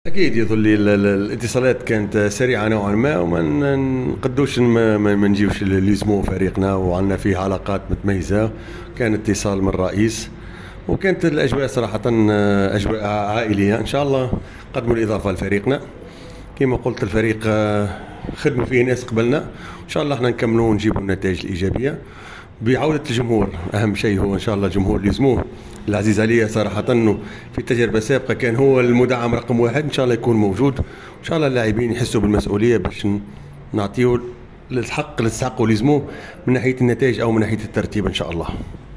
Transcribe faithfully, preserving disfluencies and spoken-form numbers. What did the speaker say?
اكيد يظل لي ال- ال- الاتصالات كانت سريعه نوعا ما، وما ن- نقدوش ما ما- ما نجيوش اللي يسمو فريقنا، وعندنا فيه علاقات متميزه. كان اتصال من الرئيس، وكانت الاجواء صراحه آه، اجواء عائليه. ان شاء الله قدموا الاضافه لفريقنا. كما قلت الفريق آه، خدموا فيه ناس قبلنا، ان شاء الله احنا نكملوا ونجيبوا النتائج الايجابيه بعودة الجمهور. أهم شيء هو إن شاء الله الجمهور اللي يسموه العزيز عليا صراحة، أنه في التجربة السابقة كان هو المدعم رقم واحد. إن شاء الله يكون موجود، وإن شاء الله اللاعبين يحسوا بالمسؤولية باش ن- نعطيه الحق اللي تستحقوا اللي يسموه، من ناحية النتائج أو من ناحية الترتيب إن شاء الله.